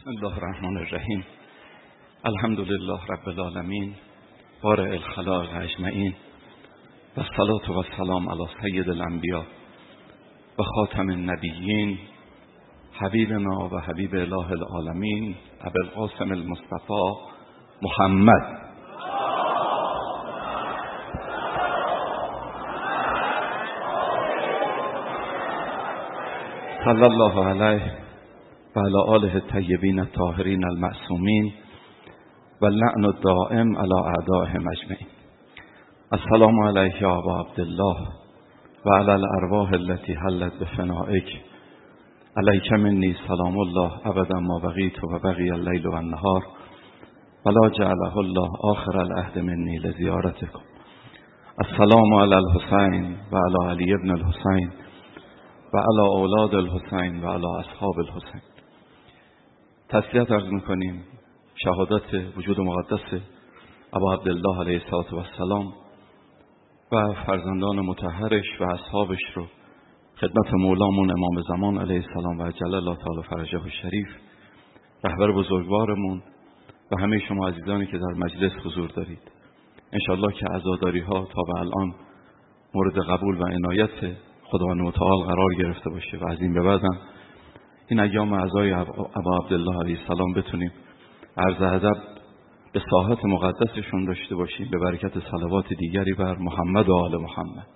بسم الله الرحمن الرحیم. الحمد لله رب العالمین بارئ الخلائق اجمعین و الصلاة و السلام علی سید الانبیاء و خاتم النبیین حبیبنا و حبیب اله العالمین ابوالقاسم المصطفى محمد صلی الله علیه و علی آله الطیبین الطاهرین المعصومین و اللعن الدائم علی اعدائهم اجمعین. السلام علیک یا ابا عبدالله و علی الارواح التي حلت بفنائک. علیک منی سلام الله ابدا ما بقیت و بقی اللیل و النهار ولا جعله الله آخر العهد منی لزیارتکم. السلام علی الحسین و علی علی ابن الحسین و علی اولاد الحسین و علی اصحاب الحسین. تسلیت عرض میکنیم شهادت وجود مقدس ابا عبدالله علیه السلام و فرزندان مطهرش و اصحابش رو خدمت مولامون امام زمان علیه السلام و جل الله تعالی فرجه الشریف، رهبر بزرگوارمون و همه شما عزیزانی که در مجلس حضور دارید. انشالله که عزاداری ها تا به الان مورد قبول و عنایت خداوند متعال قرار گرفته باشه و از این به بعدم این ایام عزای ابا عبدالله علیه السلام بتونیم عرض ادب به ساحت مقدسشون داشته باشیم به برکت صلوات دیگری بر محمد و آل محمد.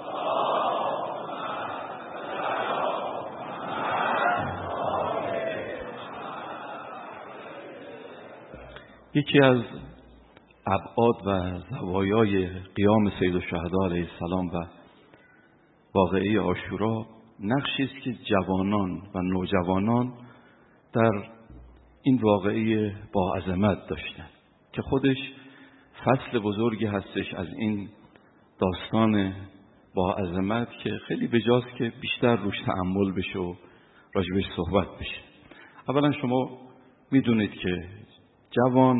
یکی از ابعاد و زوایای قیام سید الشهدا علیه السلام و واقعه عاشورا نقشی است که جوانان و نوجوانان در این واقعه با عظمت داشتن که خودش فصل بزرگی هستش از این داستان با عظمت که خیلی بجاست که بیشتر روش تأمل بشه و راجبش صحبت بشه. اولا شما میدونید که جوان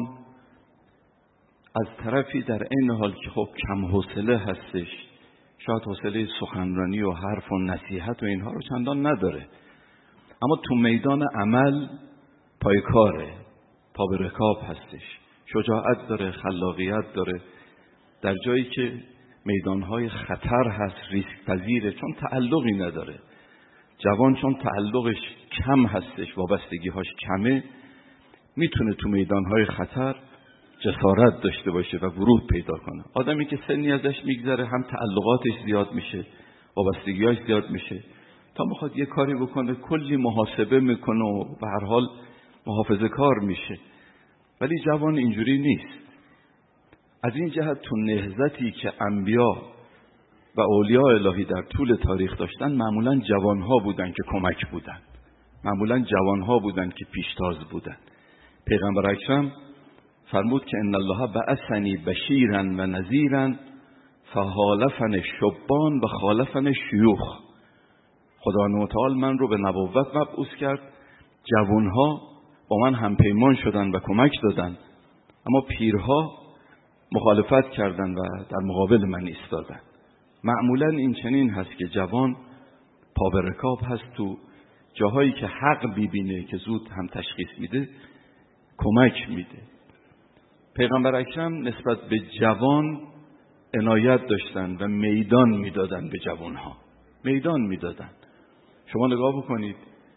از طرفی در این حال که خب کم حوصله هستش، شاید حوصله سخنرانی و حرف و نصیحت و اینها رو چندان نداره، اما تو میدان عمل پای کاره، پا به رکاب هستش، شجاعت داره، خلاقیت داره، در جایی که میدانهای خطر هست ریسک پذیره، چون تعلقی نداره. جوان چون تعلقش کم هستش، وابستگیهاش کمه، میتونه تو میدانهای خطر جسارت داشته باشه و ورود پیدا کنه. آدمی که سنی ازش میگذره هم تعلقاتش زیاد میشه، وابستگیاش زیاد میشه، تا میخواد یه کاری بکنه کلی محاسبه میکنه و به هر حال محافظه کار میشه. ولی جوان اینجوری نیست. از این جهت تو نهضتی که انبیا و اولیاء الهی در طول تاریخ داشتن معمولا جوانها بودن که کمک بودن، معمولا جوانها بودن که پیشتاز بودن. پیغمبر اکرم فرمود که ان الله بعثنی بشیرا و نذیرا فخالفنی الشبان و خالفنی الشیوخ. خداوند متعال من رو به نبوت مبعوث کرد، جوانها با من همپیمان شدن و کمک دادن، اما پیرها مخالفت کردن و در مقابل من ایستادن. معمولا این چنین هست که جوان پا به رکاب هست، تو جاهایی که حق ببینه که زود هم تشخیص میده کمک میده. پیغمبر اکرم نسبت به جوان عنایت داشتن و میدان میدادن، به جوانها میدان میدادن. شما نگاه بکنید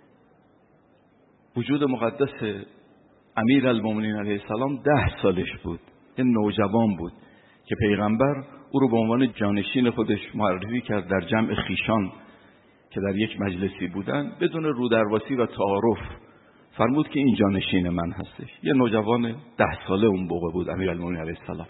وجود مقدس امیر المومنین علیه السلام 10 سالش بود، یه نوجوان بود که پیغمبر او رو به عنوان جانشین خودش معرفی کرد در جمع خیشان که در یک مجلسی بودن، بدون رودرواسی و تعارف فرمود که این جانشین من هستش. یه نوجوان 10 ساله اون موقع بود امیر المومنین علیه السلام.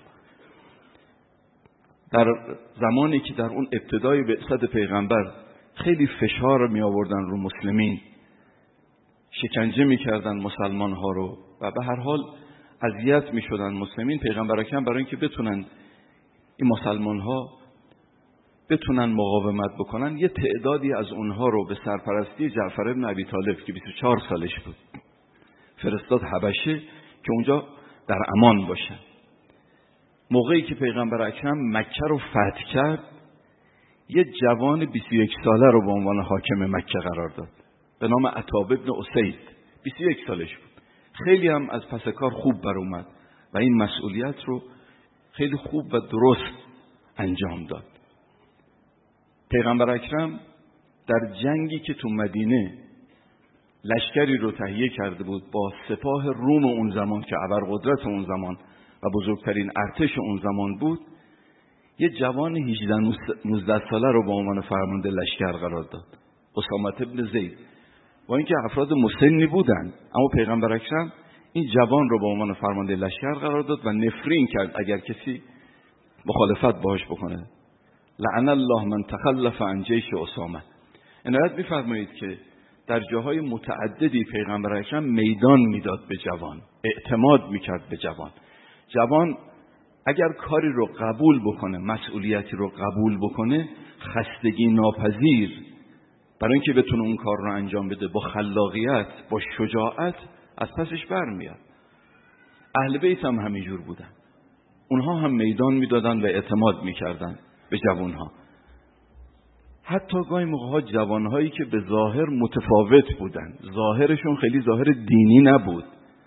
در زمانی که در اون ابتدای بعثت پیغمبر خیلی فشار می آوردن رو مسلمین، شکنجه می کردن مسلمان ها رو و به هر حال اذیت می شدن مسلمین، پیغمبر اکرم برای اینکه بتونن این مسلمان ها بتونن مقاومت بکنن، یه تعدادی از اونها رو به سرپرستی جعفر ابن ابی طالب که 24 سالش بود فرستاد حبشه که اونجا در امان باشن. موقعی که پیغمبر اکرم مکه رو فتح کرد، یه جوان 21 ساله رو به عنوان حاکم مکه قرار داد به نام عتاب ابن اسید. 21 سالش بود. خیلی هم از پس کار خوب بر اومد و این مسئولیت رو خیلی خوب و درست انجام داد. پیغمبر اکرم در جنگی که تو مدینه لشکری رو تهیه کرده بود با سپاه روم اون زمان که ابرقدرت اون زمان و بزرگترین ارتش اون زمان بود، یه جوان 18-19 ساله رو به عنوان فرمانده لشکر قرار داد، اسامه بن زید. با اینکه افراد مسنی بودن، اما پیغمبر اکرم این جوان رو به عنوان فرمانده لشکر قرار داد و نفرین کرد اگر کسی مخالفت باهاش بکنه. لعن الله من تخلف عن جیش اسامه. عنایت می‌فرمایید که در جاهای متعددی پیغمبر اکرم میدان میداد به جوان، اعتماد میکرد به جوان. جوان اگر کاری رو قبول بکنه، مسئولیتی رو قبول بکنه، خستگی ناپذیر برای اینکه بتونه اون کار رو انجام بده، با خلاقیت، با شجاعت از پسش برمیاد. اهل بیت هم همینجور بودن، اونها هم میدان میدادن و اعتماد میکردن به جوانها. حتی گاهی موقع‌ها جوانهایی که به ظاهر متفاوت بودن، ظاهرشون خیلی ظاهر دینی نبود،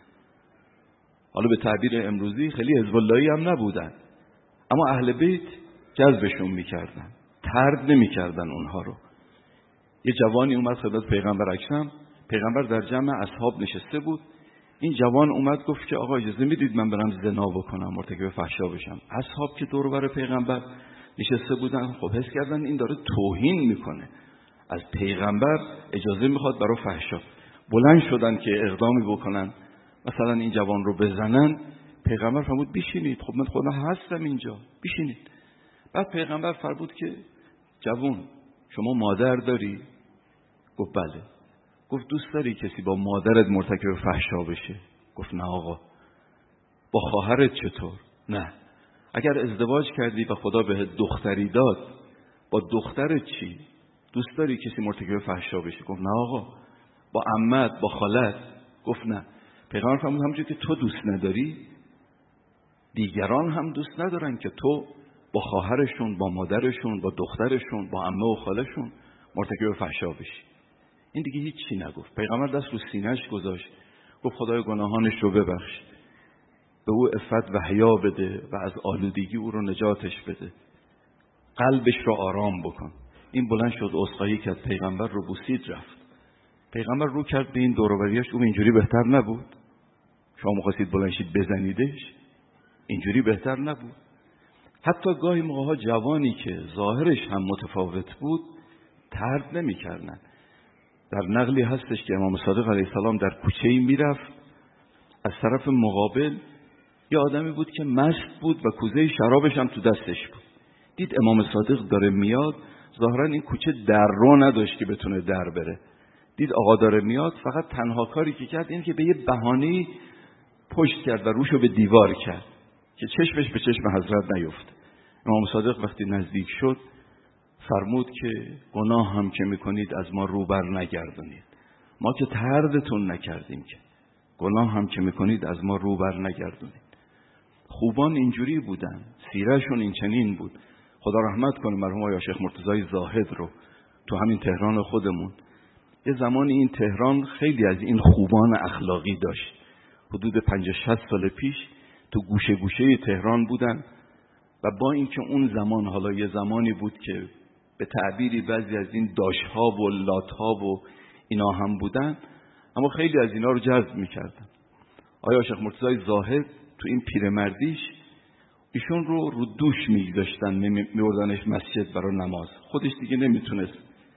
حالا به تعبیر امروزی خیلی حزب اللهی هم نبودن، اما اهل بیت جذبشون میکردن، طرد نمیکردن اونها رو. یه جوانی اومد خدمت پیغمبر اکرم، پیغمبر در جمع اصحاب نشسته بود، این جوان اومد گفت که آقا اجازه میدید من برم زنا بکنم، مرتکب فحشا بشم. اصحاب که دور و بر پیغمبر نشسته بودن، خب حس کردن این داره توهین میکنه، از پیغمبر اجازه میخواد برای فحشا. بلند شدن که اقدامی بکنن، مثلا این جوان رو بزنن. پیغمبر فرمود بشینید، خب من خودم هستم اینجا، بشینید. بعد پیغمبر فرمود که جوان شما مادر داری؟ گفت بله. گفت دوست داری کسی با مادرت مرتکب فحشا بشه؟ گفت نه آقا. با خواهرت چطور؟ نه. اگر ازدواج کردی و خدا بهت دختری داد، با دخترت چی؟ دوست داری کسی مرتکب فحشا بشه؟ گفت نه آقا. با عمت، با خالت؟ گفت نه. پیغمبر فرمود همونجور که تو دوست نداری، دیگران هم دوست ندارن که تو با خواهرشون، با مادرشون، با دخترشون، با عمه و خالشون مرتکب فحشا بشی. این دیگه هیچی نگفت. پیغمبر دست رو سینه‌اش گذاشت، گفت خدای گناهانش رو ببخش، به او عفت و حیا بده و از آلودگی او رو نجاتش بده، قلبش رو آرام بکن. این بلند شد، عذرخواهی کرد، پیغمبر رو بوسید، رفت. پیغمبر رو کرد به این دور و بریاش، او اینجوری بهتر نبود؟ شما می‌خواستید بلند شید بزنیدش؟ اینجوری بهتر نبود؟ حتی گاهی موقع‌ها جوانی که ظاهرش هم متفاوت بود طرد نمی‌کردن. در نقلی هستش که امام صادق علیه السلام در کوچه‌ای میرفت، از طرف مقابل یه آدمی بود که مست بود و کوزه شرابش هم تو دستش بود. دید امام صادق داره میاد، ظاهرا این کوچه در رو نداشت که بتونه در بره. دید آقا داره میاد، فقط تنها کاری که کرد این که به یه بهانه‌ای پشت کرد و روشو به دیوار کرد که چشمش به چشم حضرت نیفت. امام صادق وقتی نزدیک شد فرمود که گناه هم که میکنید از ما رو بر نگردونید، ما که طردتون نکردیم، که گناه هم که میکنید از ما رو بر نگردونید. خوبان اینجوری بودن، سیرهشون این چنین بود. خدا رحمت کنه مرحوم آقای شیخ مرتضی زاهد رو تو همین تهران خودمون. یه زمانی این تهران خیلی از این خوبان اخلاقی داشت. حدود 50-60 سال پیش تو گوشه گوشه تهران بودن و با اینکه اون زمان حالا یه زمانی بود که به تعبیری بعضی از این داشها و لاتها و اینا هم بودن، اما خیلی از اینا رو جذب میکردن. آیا شیخ مرتضی زاهد تو این پیرمردیش ایشون رو دوش میگذاشتن، میوردنش مسجد برای نماز. خودش دیگه نمیتونست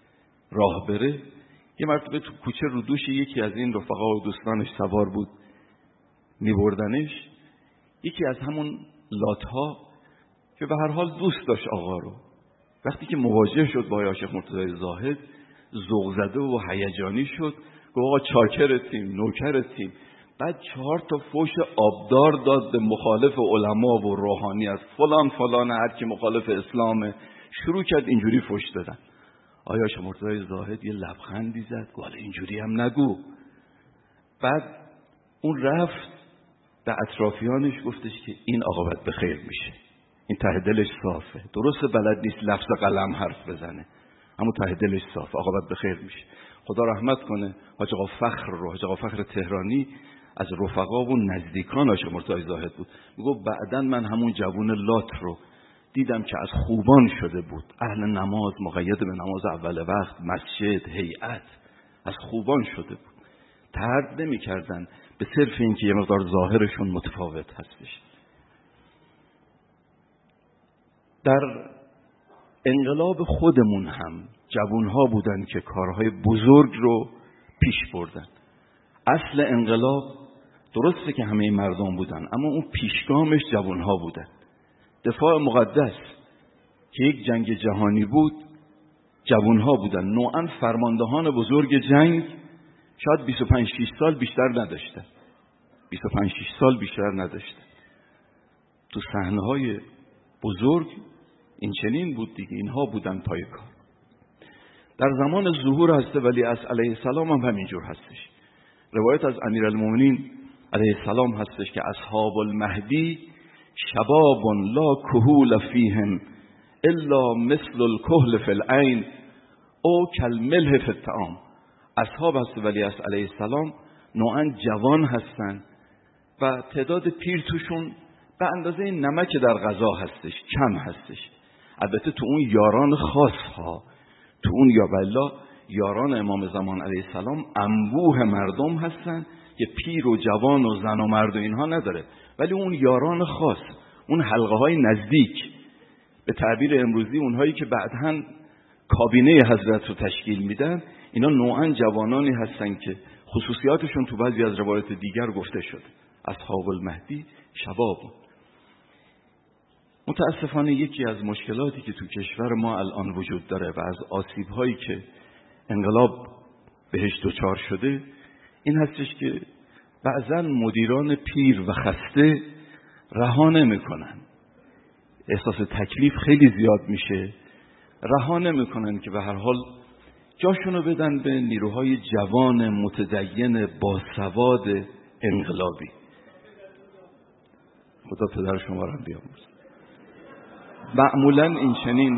راه بره. یه مرتبه تو کوچه رو دوش یکی از این رفقا و دوستانش سوار بود، میبردنش. یکی از همون لاتها که به هر حال دوست داشت آقا رو، وقتی که مواجه شد با آقای شیخ مرتضی زاهد ذوق زده و هیجانی شد، گفت آقا چاکرتیم، نوکرتیم. بعد 4 تا فوش آبدار داد به مخالف علما و روحانیت، فلان فلان، هر کی مخالف اسلامه. شروع کرد اینجوری فوش دادن. آقای شیخ مرتضی زاهد یه لبخندی زد، گفت اینجوری هم نگو. بعد اون رفت به اطرافیانش گفتش که این آقا باید به خیر میشه، این ته دلش صافه، درسته بلد نیست لفظ قلم حرف بزنه، اما ته دلش صافه، آقا باید به خیر میشه. خدا رحمت کنه حاج آقا فخر رو، حاج آقا فخر تهرانی از رفقا و نزدیکان عاشق مرتضی زاهد بود. میگفت بعداً من همون جوون لات رو دیدم که از خوبان شده بود، اهل نماز، مقید به نماز اول وقت، مسجد، هیئت، از خوبان شده بود. طرد نمی کردن به صرف اینکه یه مقدار ظاهرشون متفاوت هستش. در انقلاب خودمون هم جوانها بودن که کارهای بزرگ رو پیش بردن. اصل انقلاب درسته که همه مردم بودن، اما اون پیشگامش جوانها بودن. دفاع مقدس که یک جنگ جهانی بود، جوانها بودن. نوعاً فرماندهان بزرگ جنگ شاید 25-6 سال بیشتر نداشتن. 25-6 سال بیشتر نداشتن. تو صحنه‌های بزرگ این چنین بود دیگه، اینها بودن پای کار. در زمان ظهور حضرت ولیعصر علیه السلام هم همینجور هستش. روایت از امیرالمومنین علیه السلام هستش که اصحاب المهدی شباب لا کهول فیهم الا مثل الکهل فی العین او کالملح فی الطعام. اصحاب حضرت ولیعصر علیه السلام نوعاً جوان هستن و تعداد پیر توشون به اندازه نمک در غذا هستش، کم هستش. البته تو اون یاران خاص ها، تو اون یا بالله یاران امام زمان علیه السلام انبوه مردم هستن که پیر و جوان و زن و مرد و اینها نداره، ولی اون یاران خاص، اون حلقه های نزدیک، به تعبیر امروزی اونهایی که بعداً کابینه حضرت رو تشکیل میدن، اینا نوعاً جوانانی هستن که خصوصیاتشون تو بعضی از روایت دیگر گفته شده. اصحاب المهدی شباب. متاسفانه یکی از مشکلاتی که تو کشور ما الان وجود داره و از آسیب‌هایی که انقلاب بهش دچار شده این هستش که بعضن مدیران پیر و خسته رها نمی‌کنن. احساس تکلیف خیلی زیاد میشه، رها نمی‌کنن که به هر حال جاشونو بدن به نیروهای جوان متدین باسواد انقلابی. خدا پدر شما رو بیامرزه. معمولاً این چنین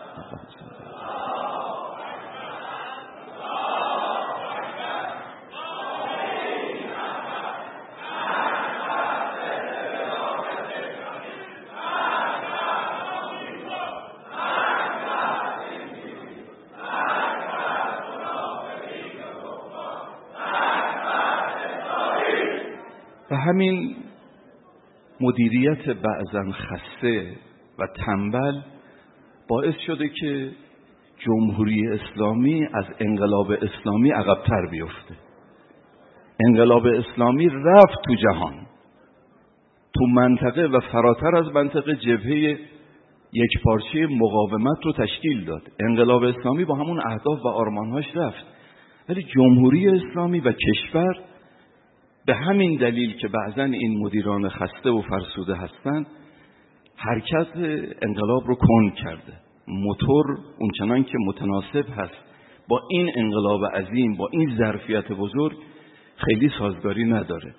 و همین مدیریت بعضاً خسته و تنبل باعث شده که جمهوری اسلامی از انقلاب اسلامی عقب‌تر بیفته. انقلاب اسلامی رفت تو جهان، تو منطقه و فراتر از منطقه جبهه یک پارچه مقاومت رو تشکیل داد. انقلاب اسلامی با همون اهداف و آرمانهاش رفت، ولی جمهوری اسلامی و کشور به همین دلیل که بعضاً این مدیران خسته و فرسوده هستند حرکت انقلاب رو کند کرده. موتور اونچنان که متناسب هست با این انقلاب عظیم، با این ظرفیت بزرگ، خیلی سازگاری نداره.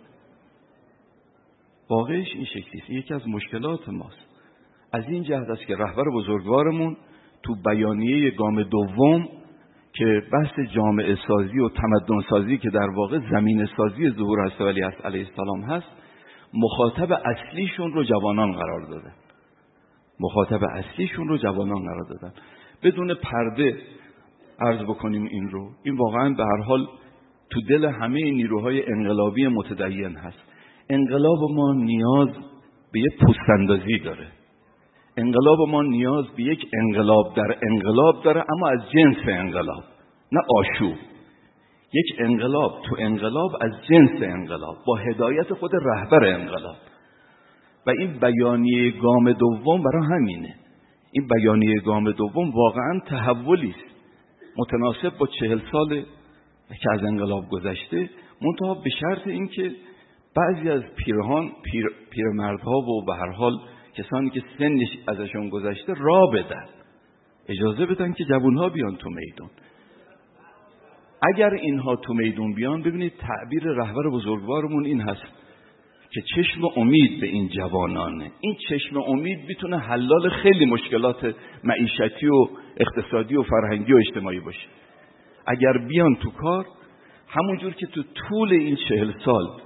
واقعش این شکلیست. یکی از مشکلات ماست. از این جهت است که رهبر بزرگوارمون تو بیانیه گام دوم که بحث جامعه سازی و تمدن سازی که در واقع زمین سازی ظهور حضرت ولیعصر علیه السلام هست، مخاطب اصلیشون رو جوانان قرار داده. مخاطب اصلیشون رو جوانان قرار دادن. بدون پرده عرض بکنیم این رو، این واقعا به هر حال تو دل همه نیروهای انقلابی متدین هست. انقلاب ما نیاز به یک پوست‌اندازی داره. انقلاب ما نیاز به یک انقلاب در انقلاب داره، اما از جنس انقلاب، نه آشوب. یک انقلاب تو انقلاب از جنس انقلاب با هدایت خود رهبر انقلاب. و این بیانیه گام دوم برای همینه. این بیانیه گام دوم واقعا تحولی است متناسب با 40 سال که از انقلاب گذشته، منتها به شرط اینکه بعضی از پیرمردها و به هر حال کسانی که سنش ازشون گذشته راه بدن، اجازه بدن که جوانها بیان تو میدون. اگر اینها تو میدون بیان، ببینید تعبیر رهبر بزرگوارمون این هست که چشم امید به این جوانانه. این چشم امید میتونه حلال خیلی مشکلات معیشتی و اقتصادی و فرهنگی و اجتماعی باشه. اگر بیان تو کار، همونجور که تو طول این 40 سال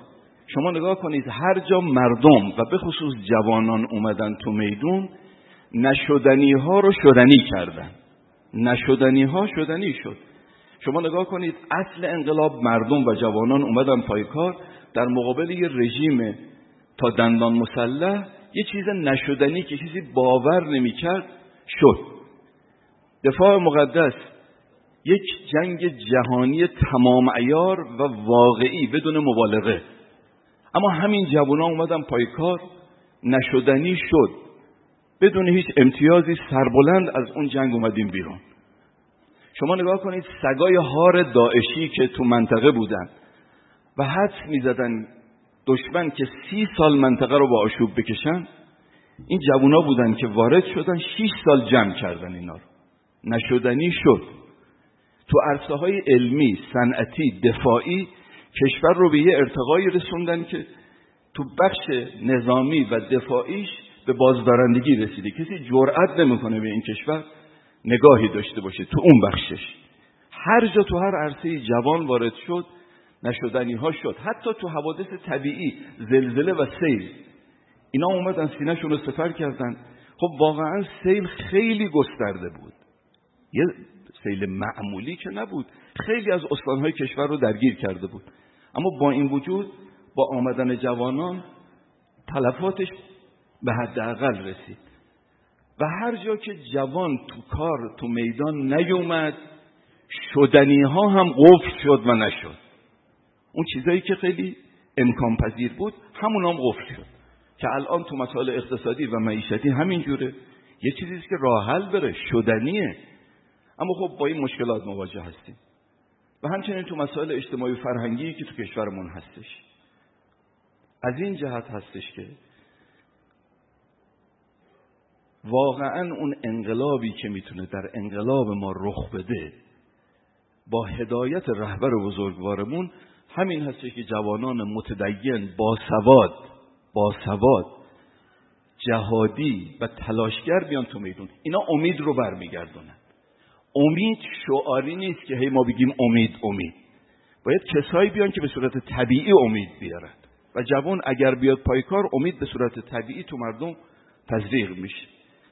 شما نگاه کنید هر جا مردم و به خصوص جوانان اومدن تو میدون، نشدنی ها رو شدنی کردن، نشدنی ها شدنی شد. شما نگاه کنید اصل انقلاب مردم و جوانان اومدن پای کار، در مقابل یه رژیم تا دندان مسلح یه چیز نشدنی که چیزی باور نمی‌کرد شد. دفاع مقدس یک جنگ جهانی تمام عیار و واقعی بدون مبالغه، اما همین جوانان اومدن پای کار، نشدنی شد، بدون هیچ امتیازی سربلند از اون جنگ اومدیم بیرون. شما نگاه کنید سگای هار داعشی که تو منطقه بودن و حدس می‌زدن دشمن که 30 سال منطقه رو با آشوب بکشن، این جوونا بودن که وارد شدن 6 سال جمع کردن اینا رو. نشدنی شد. تو عرصه‌های علمی، صنعتی، دفاعی کشور رو به یه ارتقایی رسوندن که تو بخش نظامی و دفاعیش به بازدارندگی رسیده. کسی جرئت نمی‌کنه به این کشور نگاهی داشته باشه تو اون بخشش. هر جا تو هر عرصه جوان وارد شد، نشدنی ها شد. حتی تو حوادث طبیعی، زلزله و سیل، اینا اومدن سینه‌شون رو سپر کردن. خب واقعا سیل خیلی گسترده بود، یه سیل معمولی که نبود، خیلی از استانهای کشور رو درگیر کرده بود. اما با این وجود با آمدن جوانان تلفاتش به حداقل رسید. و هر جا که جوان تو کار، تو میدان نیومد، شدنی ها هم قفل شد و نشد. اون چیزایی که خیلی امکان پذیر بود همون هم قفل شد، که الان تو مسائل اقتصادی و معیشتی همین جوره. یه چیزیست که راه حل بره، شدنیه، اما خب با این مشکلات مواجه هستیم. و همچنین تو مسائل اجتماعی و فرهنگی که تو کشورمون هستش. از این جهت هستش که واقعا اون انقلابی که میتونه در انقلاب ما رخ بده با هدایت رهبر بزرگوارمون همین هستش که جوانان متدین باسواد جهادی و تلاشگر بیان تو میدون. اینا امید رو برمیگردونن. امید شعاری نیست که هی ما بگیم امید. باید کسایی بیان که به صورت طبیعی امید بیارن و جوان اگر بیاد پای کار، امید به صورت طبیعی تو مردم تزریق میشه.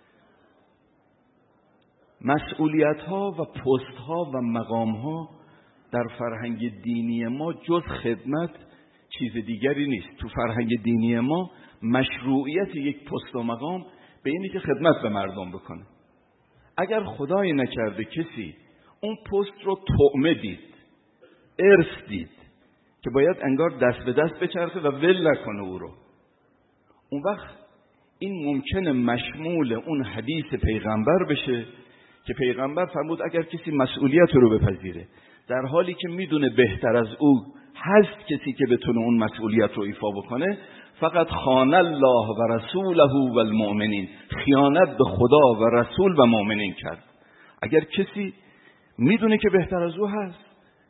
مسئولیت ها و پست ها و مقام ها در فرهنگ دینی ما جز خدمت چیز دیگری نیست. تو فرهنگ دینی ما مشروعیت یک پست و مقام به اینه که خدمت به مردم بکنه. اگر خدای نکرده کسی اون پست رو طعمه دید، ارث دید که باید انگار دست به دست بچرخه و ول نکنه او رو، اون وقت این ممکنه مشمول اون حدیث پیغمبر بشه که پیغمبر فرمود اگر کسی مسئولیت رو بپذیره در حالی که میدونه بهتر از او هست کسی که بتونه اون مسئولیت رو ایفا بکنه، فقط خان الله و رسوله و المؤمنین، خیانت به خدا و رسول و مؤمنین کرد. اگر کسی میدونه که بهتر از او هست،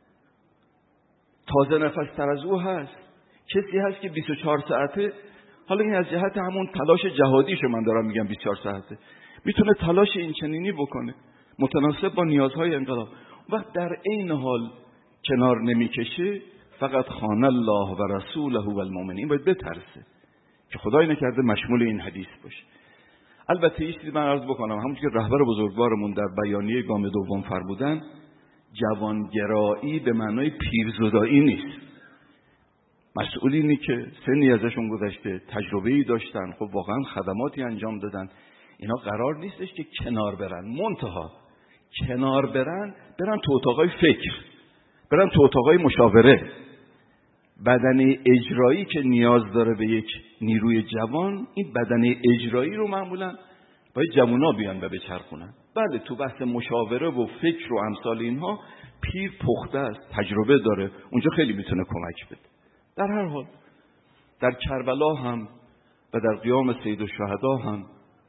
تازه نفس تر از او هست، کسی هست که 24 ساعته، حالا این از جهت همون تلاش جهادیش من دارم میگم 24 ساعته، میتونه تلاش این چنینی بکنه متناسب با نیازهای انقلاب، وقت در این حال کنار نمیکشه، فقط خان الله و رسوله و المؤمنین، باید بترسه که خدای نکرده مشمول این حدیث باشه. البته یه چیزی من عرض بکنم، همونطور که رهبر بزرگوارمون در بیانیه گام دوم فرمودن، جوانگرایی به معنای پیرزدایی نیست. مسئولینی که سنی ازشون گذشته، تجربه‌ای داشتن، خب واقعا خدماتی انجام دادن، اینا قرار نیستش که کنار برن. منتها کنار برن تو اتاقای فکر، برن تو اتاقای مشاوره. بدنه اجرایی که نیاز داره به یک نیروی جوان، این بدنه اجرایی رو معمولا باید جوونا بیان و بچرخونن. بله تو بحث مشاوره و فکر و امثال اینها پیر پخته است، تجربه داره، اونجا خیلی میتونه کمک بده. در هر حال در کربلا هم و در قیام سید الشهدا هم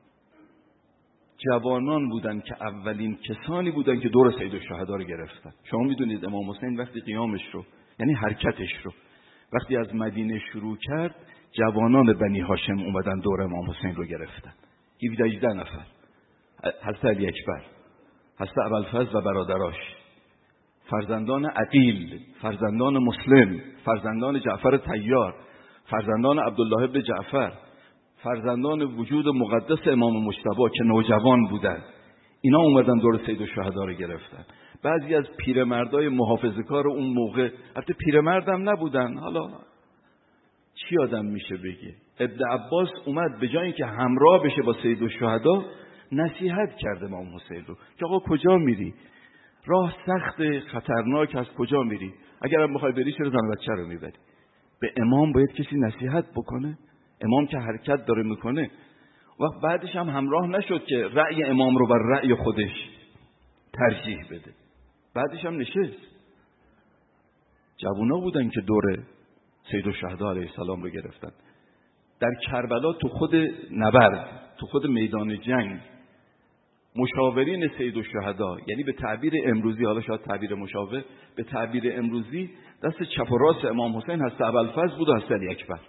جوانان بودن که اولین کسانی بودن که دور سید الشهدا رو گرفتن. شما میدونید امام حسین وقتی قیامش رو، یعنی حرکتش رو، وقتی از مدینه شروع کرد، جوانان بنی هاشم اومدن دور امام حسین رو گرفتن. 17 نفر، حضرت علی اکبر، حضرت ابوالفضل و برادراش، فرزندان عقیل، فرزندان مسلم، فرزندان جعفر طیار فرزندان عبدالله ابن جعفر، فرزندان وجود مقدس امام مجتبی که نوجوان بودن، اینا اومدن دور سید الشهدا رو گرفتن. بعضی از پیرمردای محافظه‌کار اون موقع، البته پیرمردم نبودن، حالا چی آدم میشه بگه، ابن عباس اومد به جای اینکه همراه بشه با سید الشهدا نصیحت کرده امام حسین رو که آقا کجا میری؟ راه سخت، خطرناک، از کجا میری؟ اگرم بخوای بری چرا زن بچه رو میبری؟ به امام باید کسی نصیحت بکنه. امام که حرکت داره میکنه. وقت بعدش هم همراه نشد که رأی امام رو بر رأی خودش ترجیح بده. بعدش هم نشست. جوونا بودن که دور سید الشهدا علیه السلام رو گرفتن. در کربلا تو خود نبرد، تو خود میدان جنگ، مشاورین سید الشهدا، یعنی به تعبیر امروزی، حالا شاید تعبیر مشاور، به تعبیر امروزی دست چپ و راست امام حسین هست ابوالفضل بود و هست علی اکبر.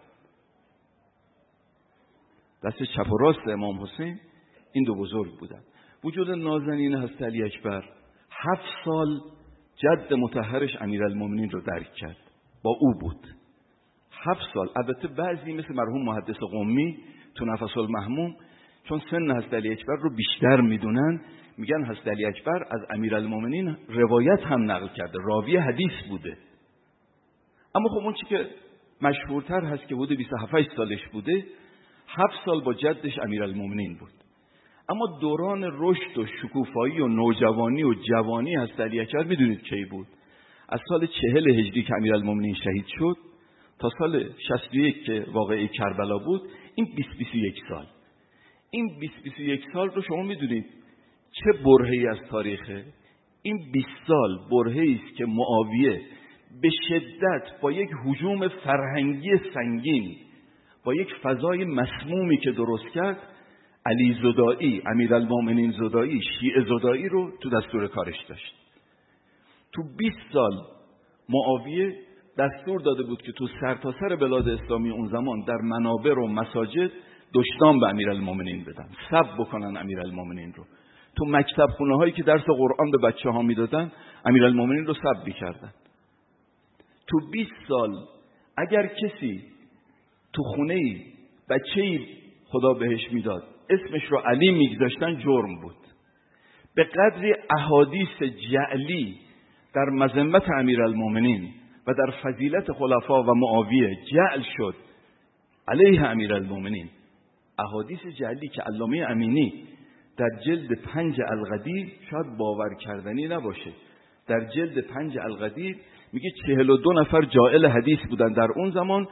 دست چپ و راست امام حسین این دو بزرگ بودن. وجود نازنین هست علی اکبر 7 سال جد مطهرش امیرالمومنین رو درک کرد، با او بود 7 سال. البته بعضی مثل مرحوم محدث قمی تو نفس المحموم چون سن حضرت علی اکبر رو بیشتر میدونن، میگن حضرت علی اکبر از امیرالمومنین روایت هم نقل کرده، راوی حدیث بوده. اما خب اون چی که مشهورتر هست که بوده 27 سالش بوده، 7 سال با جدش امیرالمومنین بود. اما دوران رشد و شکوفایی و نوجوانی و جوانی حضرت علی اکبر میدونید کی بود؟ از سال 40 هجری که امیرالمومنین شهید شد تا سال 61 که واقعه کربلا بود، این 20-21 سال. این 20-21 سال رو شما میدونید چه برهه‌ای از تاریخه؟ این 20 سال برهه‌ای است که معاویه به شدت با یک هجوم فرهنگی سنگین، با یک فضای مسمومی که درست کرد، علی زدائی، امیرالمومنین زدائی، شیعه زدائی رو تو دستور کارش داشت. تو 20 سال معاویه دستور داده بود که تو سرتاسر بلاد اسلامی اون زمان در منابر و مساجد دشنام به امیرالمومنین بدن، سب بکنن امیرالمومنین رو. تو مکتب خونه هایی که درس قرآن به بچه ها میدادن امیرالمومنین رو سب میکردن. تو 20 سال اگر کسی تو خونه‌ای بچه‌ای خدا بهش میداد اسمش رو علی میگذاشتن جرم بود. به قدری احادیث جعلی در مذمت امیرالمومنین و در فضیلت خلفا و معاویه جعل شد علیه امیرالمومنین. احادیث جعلی که علامه امینی در جلد 5 القدیر، شاید باور کردنی نباشه، در جلد 5 القدیر میگه 42 نفر جاعل حدیث بودن در اون زمان،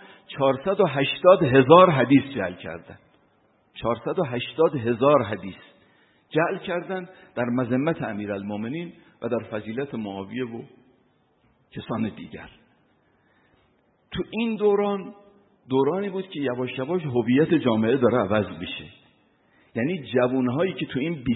480,000 حدیث جعل کردن. 480,000 حدیث جعل کردن در مذمت امیرالمومنین و در فضیلت معاویه و کسان دیگر. تو این دورانی بود که یواش یواش هویت جامعه داره عوض میشه. یعنی جوانهایی که تو این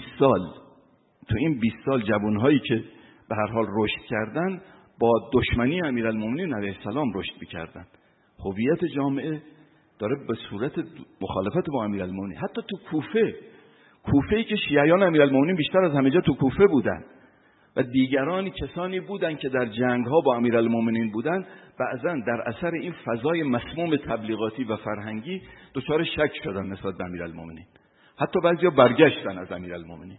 20 سال جوانهایی که به هر حال رشد کردن با دشمنی امیرالمومنین علیه السلام رشد میکردن. هویت جامعه داره به صورت مخالفت با امیرالمومنین. حتی تو کوفه‌ای که شیعیان امیرالمومنین بیشتر از همه جا تو کوفه بودن و دیگرانی کسانی بودن که در جنگ‌ها با امیرالمومنین بودن، بعضاً در اثر این فضای مسموم تبلیغاتی و فرهنگی دچار شک شدن نسبت به امیرالمومنین. حتی بعضیا برگشتن از امیرالمومنین.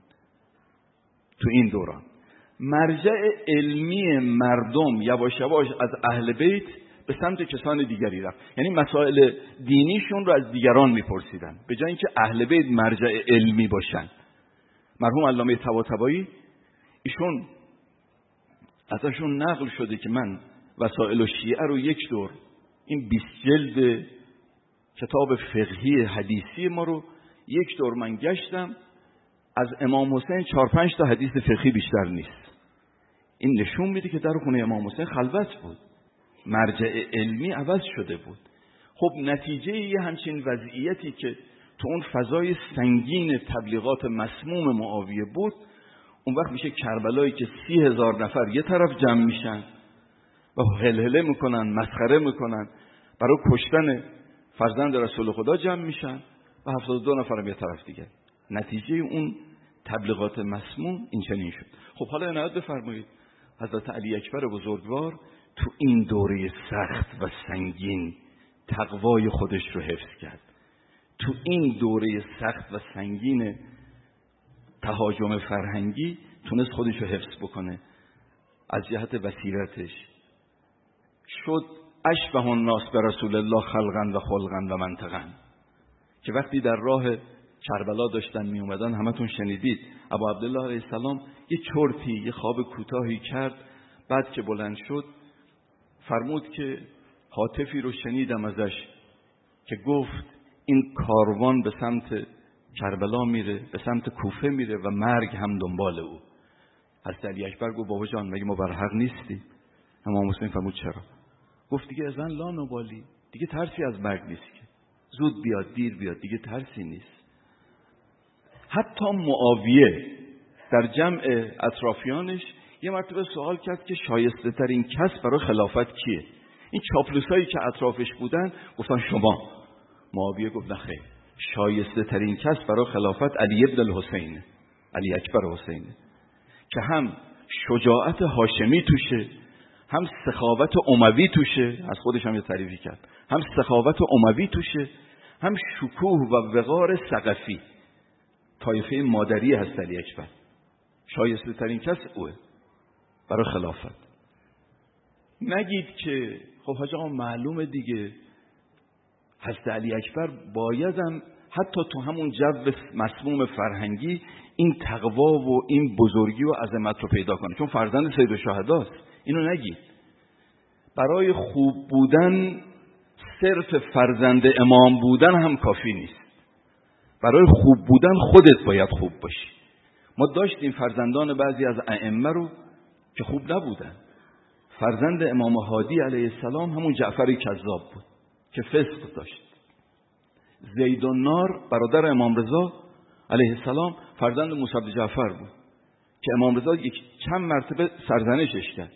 تو این دوران مرجع علمی مردم یواش یواش از اهل بیت به سمت کسان دیگری رفت. یعنی مسائل دینیشون رو از دیگران میپرسیدن به جای اینکه اهل بیت مرجع علمی باشن. مرحوم علامه طباطبایی ایشون ازشون نقل شده که من وسائل الشیعه رو یک دور، این 20 جلد کتاب فقهی حدیثی ما رو یک دور من گشتم، از امام حسین 4-5 تا حدیث فقهی بیشتر نیست. این نشون میده که در خونه امام حسین خلوت بود، مرجع علمی عوض شده بود. خب نتیجه یه همچین وضعیتی که تو اون فضای سنگین تبلیغات مسموم معاویه بود، اون وقت میشه کربلایی که 30,000 نفر یه طرف جمع میشن و هلهله میکنن، مسخره میکنن، برای کشتن فرزند رسول خدا جمع میشن و 72 نفرم یه طرف دیگه. نتیجه اون تبلیغات مسموم این چنین شد. خب حالا عنایت بفرمایید حضرت علی اکبر بزرگوار تو این دوره سخت و سنگین تقوای خودش رو حفظ کرد. تو این دوره سخت و سنگین تهاجم فرهنگی تونست خودش رو حفظ بکنه. از جهت بصیرتش شد اشبه الناس به رسول الله خلقا و خلقا و منطقا، که وقتی در راه کربلا داشتن می اومدن، همتون شنیدید ابو عبدالله علیه السلام یه چرتی، یه خواب کوتاهی کرد. بعد که بلند شد فرمود که هاتفی رو شنیدم ازش که گفت این کاروان به سمت کربلا میره، به سمت کوفه میره و مرگ هم دنبال او. حضرت علی اکبر گفت بابا جان مگه ما بر حق نیستی؟ امام حسین فرمود چرا؟ گفت دیگه ازن لا نبالی، دیگه ترسی از مرگ نیست که، زود بیاد دیر بیاد دیگه ترسی نیست. حتی معاویه در جمع اطرافیانش یه مرتبه سوال کرد که شایسته ترین کس برای خلافت کیه؟ این چاپلوسایی که اطرافش بودن گفتن شما. معاویه گفت نه خیر، شایسته ترین کس برای خلافت علی ابن الحسین، علی اکبر حسینه، که هم شجاعت هاشمی توشه، هم سخاوت اموی توشه، از خودش هم یه تعریفی کرد، هم سخاوت اموی توشه، هم شکوه و وقار ثقفی، طایفه مادری هست علی اکبر. شایسته ترین کس اوه برای خلافت. نگید که خب حاج آقا معلومه دیگه حضرت علی اکبر بایدم حتی تو همون جو مسموم فرهنگی این تقوا و این بزرگی و عظمت رو پیدا کنه، چون فرزند سید الشهداست. اینو نگید. برای خوب بودن صرف فرزند امام بودن هم کافی نیست. برای خوب بودن خودت باید خوب باشی. ما داشتیم فرزندان بعضی از ائمه رو که خوب نبودن. فرزند امام هادی علیه السلام همون جعفر کذاب بود که فسق داشت. زید النار برادر امام رضا علیه السلام فرزند موسی بن جعفر بود که امام رضا چند مرتبه سرزنشش کرد.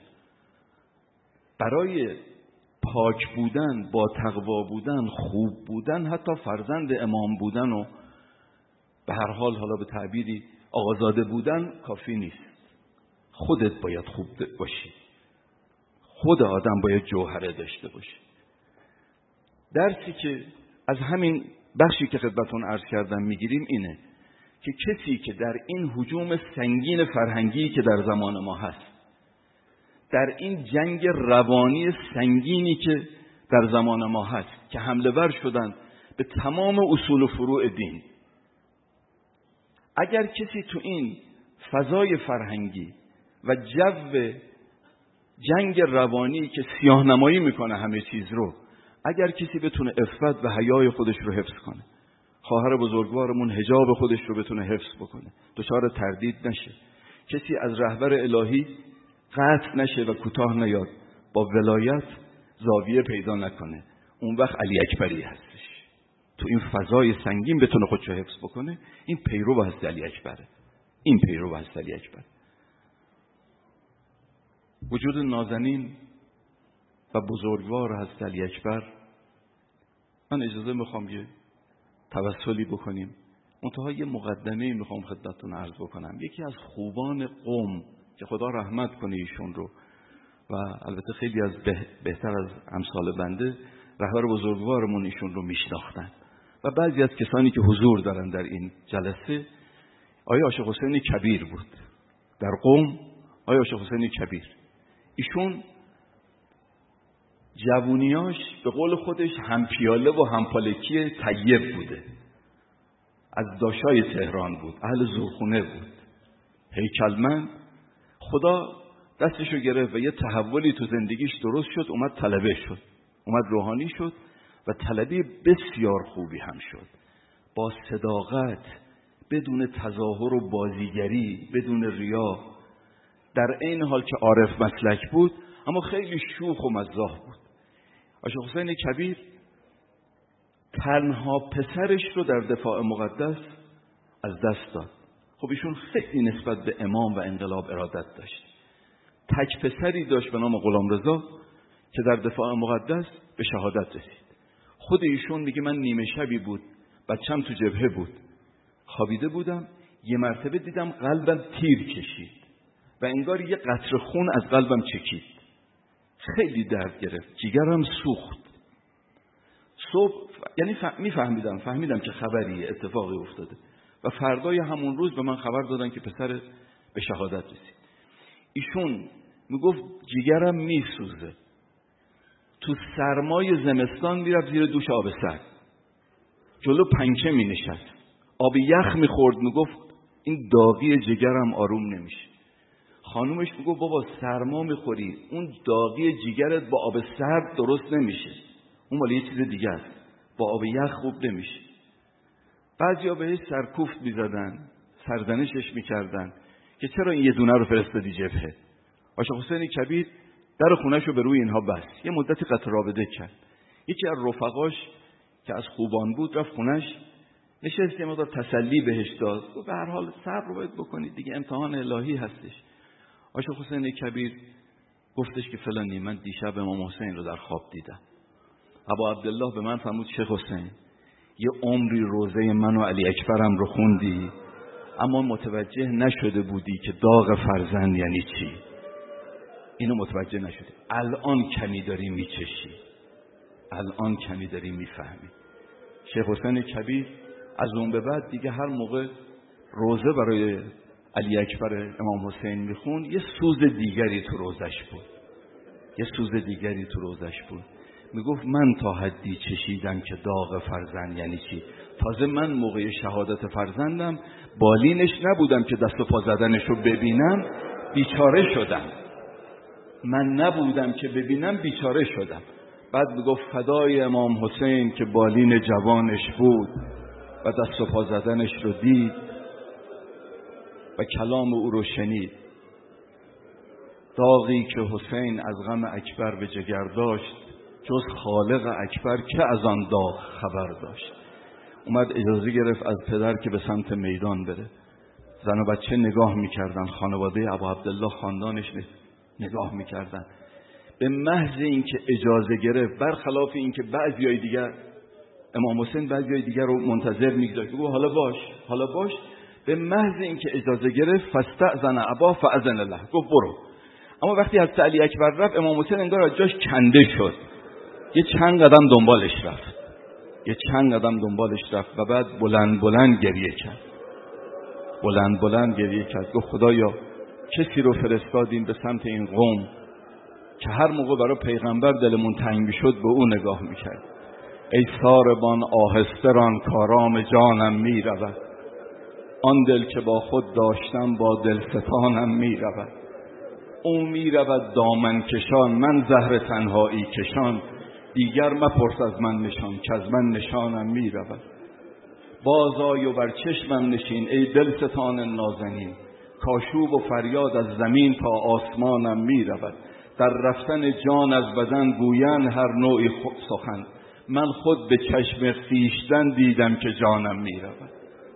برای پاک بودن، با تقوا بودن، خوب بودن، حتی فرزند امام بودن و به هر حال حالا به تعبیری آقازاده بودن کافی نیست. خودت باید خوب باشی. خود آدم باید جوهره داشته باشه. درسی که از همین بخشی که خدمتتون عرض کردم میگیریم اینه که کسی که در این هجوم سنگین فرهنگی که در زمان ما هست، در این جنگ روانی سنگینی که در زمان ما هست که حمله ور شدن به تمام اصول و فروع دین، اگر کسی تو این فضای فرهنگی و جو جنگ روانی که سیاه‌نمایی میکنه همه چیز رو، اگر کسی بتونه عفت و حیای خودش رو حفظ کنه، خواهر بزرگوارمون حجاب خودش رو بتونه حفظ بکنه، دچار تردید نشه، کسی از رهبر الهی قطع نشه و کوتاه نیاد، با ولایت زاویه پیدا نکنه، اون وقت علی اکبری هستش. تو این فضای سنگین بتونه خودشو حفظ بکنه، این پیرو هست علی اکبره. این پیرو هست علی اکبر. وجود نازنین و بزرگوار هست علی اکبر. من اجازه میخوام یه توسلی بکنیم. منتها یه مقدمه میخوام خدمتتون عرض بکنم. یکی از خوبان قوم که خدا رحمت کنه ایشون رو، و البته خیلی از بهتر از امثال بنده رهبر بزرگوارمون ایشون رو میشناختن و بعضی از کسانی که حضور دارن در این جلسه، آیا عاشق حسین کبیر بود در قوم. آیا عاشق حسین کبیر ایشون جوونیاش به قول خودش هم پیاله و هم پالکی طیب بوده، از داشای تهران بود، اهل زورخونه بود، هیکلمند. خدا دستشو گرفت و یه تحولی تو زندگیش درست شد، اومد طلبه شد، اومد روحانی شد و طلبه بسیار خوبی هم شد، با صداقت، بدون تظاهر و بازیگری، بدون ریا، در این حال که عارف مسلک بود اما خیلی شوخ و مزاح بود. عاشق حسین کبیر تنها پسرش رو در دفاع مقدس از دست داد. خب ایشون خیلی نسبت به امام و انقلاب ارادت داشت. تک پسری داشت به نام غلامرضا که در دفاع مقدس به شهادت رسید. خود ایشون میگه من نیمه شبی بود، بچم تو جبهه بود، خوابیده بودم، یه مرتبه دیدم قلبم تیر کشید و انگار یه قطره خون از قلبم چکید. خیلی درد گرفت، جیگرم سوخت. صبح یعنی فهمیدم که خبری اتفاقی افتاده و فردای همون روز به من خبر دادن که پسر به شهادت رسید. ایشون میگفت جیگرم میسوزه، تو سرمای زمستان میرفت زیر دوش آب سرد، جلو پنکه مینشست، آب یخ میخورد، میگفت این داغی جگرم آروم نمیشه. خانومش میگفت بابا سرما میخوری، اون داغی جگرت با آب سرد درست نمیشه، اون مال یه چیز دیگه است، با آب یخ خوب نمیشه. بعضیا بهش سرکوفت میزدن، سرزنشش میکردن که چرا این یه دونه رو فرستادی جبهه. آقا حسین کبیر در خونه‌شو به روی اینها بست، یه مدتی قطع رابطه کرد. یکی از رفقاش که از خوبان بود رفت خونه‌ش، نشست، یه مقدار تسلی بهش داد، به هر حال صبر باید بکنید دیگه، امتحان الهی هستش. آقا حسین کبیر گفتش که فلانی من دیشب امام حسین رو در خواب دیدم. ابا عبدالله به من فرمود شیخ حسین یه عمری روزه من و علی اکبرم رو خوندی اما متوجه نشده بودی که داغ فرزند یعنی چی. اینو متوجه نشدی، الان کمی داری میچشی، الان کمی داری میفهمی. شیخ حسین کبیر از اون به بعد دیگه هر موقع روزه برای علی اکبر امام حسین میخون یه سوز دیگری تو روزش بود، یه سوز دیگری تو روزش بود. میگفت من تا حدی چشیدم که داغ فرزند یعنی چی. تازه من موقع شهادت فرزندم بالینش نبودم که دست و پا زدنش رو ببینم، بیچاره شدم. من نبودم که ببینم، بیچاره شدم. بعد میگفت فدای امام حسین که بالین جوانش بود و دست و پا زدنش رو دید و کلام او رو شنید. داغی که حسین از غم اکبر به جگر داشت جز خالق اکبر که از آن داغ خبر داشت. اومد اجازه گرفت از پدر که به سمت میدان بره. زن و بچه نگاه میکردن، خانواده ابا عبدالله خاندانش نگاه میکردن. به محض اینکه اجازه گرفت، برخلاف اینکه بعضیای دیگر امام حسین بعضیای دیگر رو منتظر میگذاشت، میگه حالا باش حالا باش، به محض اینکه اجازه گرفت فاستأذن ابا فاذن له، گفت برو. اما وقتی حضرت علی اکبر رفت، امام حسین انگار از جاش کنده شد، یه چند قدم دنبالش رفت و بعد بلند گریه کرد. بلند گریه کرد، گفت خدایا کسی رو فرستادیم به سمت این قوم که هر موقع برای پیغمبر دلمون تنگ میشد به او نگاه میکرد. ای ساربان آهسته ران کارام جانم میرود، آن دل که با خود داشتم با دلستانم میرود. او میرود دامن کشان من زهر تنهایی کشان، دیگر مپرس از من نشان که از من نشانم میرود. باز آی و بر چشمم نشین ای دلستان نازنین، کاشوب و فریاد از زمین تا آسمانم میرود. در رفتن جان از بدن گویند هر نوعی سخن، من خود به چشم خویشتن دیدم که جانم میرود.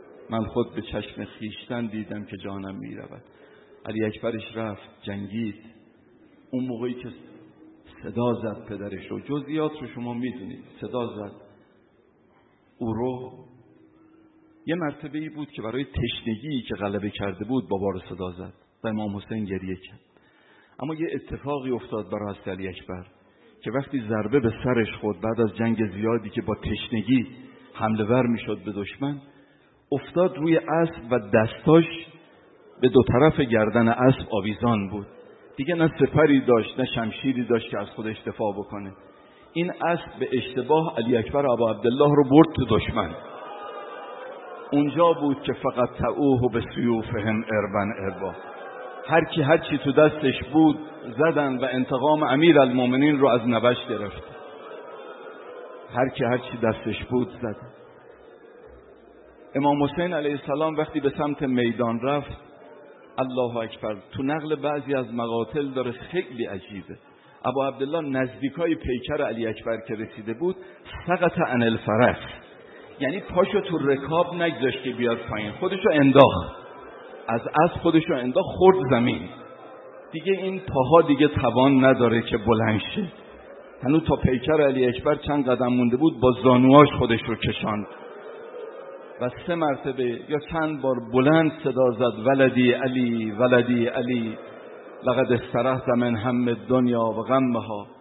علی اکبرش رفت جنگید. اون موقعی که صدا زد پدرش رو، جزئیات رو شما میدونید، صدا زد او رو. یه مرتبه‌ای بود که برای تشنگی که غلبه کرده بود بابا رو صدا زد و امام حسین گریه کرد. اما یه اتفاقی افتاد برای حضرت علی اکبر که وقتی ضربه به سرش خورد بعد از جنگ زیادی که با تشنگی حمله ور میشد به دشمن، افتاد روی اسب و دستاش به دو طرف گردن اسب آویزان بود. دیگه نه سپری داشت نه شمشیری داشت که از خودش دفاع بکنه. این اسب به اشتباه علی اکبر ابا عبدالله رو برد تو دشمن. اونجا بود که فقط تعوه به سیوفهم اربا، هر چی تو دستش بود زدن و انتقام امیر المومنین رو از نبش گرفت. هر چی دستش بود زدن. امام حسین علیه السلام وقتی به سمت میدان رفت، الله اکبر، تو نقل بعضی از مقاتل داره خیلی عجیبه. ابا عبدالله نزدیکای پیکر علی اکبر که رسیده بود سقط عن الفرس، یعنی پاشو تو رکاب نگذاشت که بیاد پایین، خودشو انداخت از اسب، خودشو انداخت خورد زمین. دیگه این پاها دیگه توان نداره که بلند شه. هنوز تا پیکر علی اکبر چند قدم مونده بود، با زانواش خودش رو کشاند و 3 مرتبه یا چند بار بلند صدا زد ولدی علی لقد استرحت من هم الدنیا و غمها.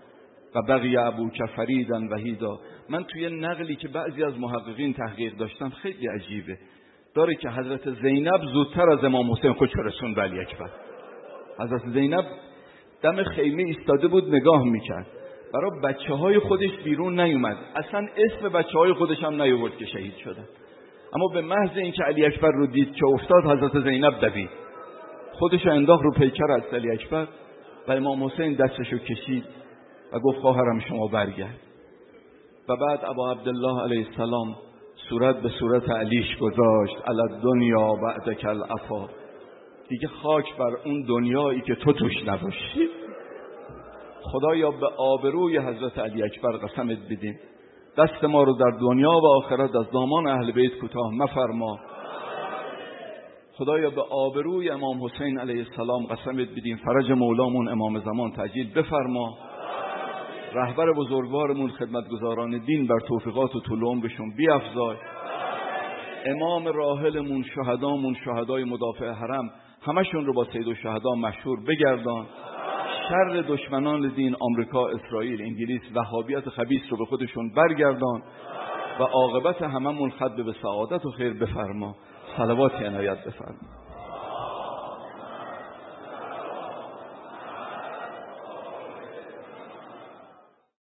و بقی ابوک فریدا وحیدا. من توی نقلی که بعضی از محققین تحقیق داشتم خیلی عجیبه، داره که حضرت زینب زودتر از امام حسین خودش رسوند به علی اکبر. حضرت زینب دم خیمه ایستاده بود نگاه میکرد، برای بچه‌های خودش بیرون نیومد، اصلا اسم بچه‌های خودش هم نیاورد که شهید شدن. اما به محض اینکه علی اکبر رو دید که افتاد، حضرت زینب دوید، خودش رو انداخت رو پیکر از علی اکبر و امام حسین دستشو کشید و گفت خواهرم شما برگرد. و بعد ابا عبدالله علیه السلام صورت به صورت علیش گذاشت، علی الدنیا بعدک العفا، دیگه خاک بر اون دنیایی که تو توش نباشی. خدایا به آبروی حضرت علی اکبر قسمت بدیم، دست ما رو در دنیا و آخرت از دامان اهل بیت کوتاه مفرما. خدایا به آبروی امام حسین علیه السلام قسمت بدیم، فرج مولامون امام زمان تعجیل بفرما. رهبر بزرگوارمون خدمتگزاران دین بر توفیقات و طول عمرشون بیفزای. امام راحلمون شهدامون، شهدای مدافع حرم، همشون رو با سید الشهدا مشهور بگردان. شر دشمنان دین آمریکا، اسرائیل، انگلیس، وهابیت خبیث رو به خودشون برگردان و عاقبت هممون ختم به سعادت و خیر بفرما. صلوات عنایت بفرما.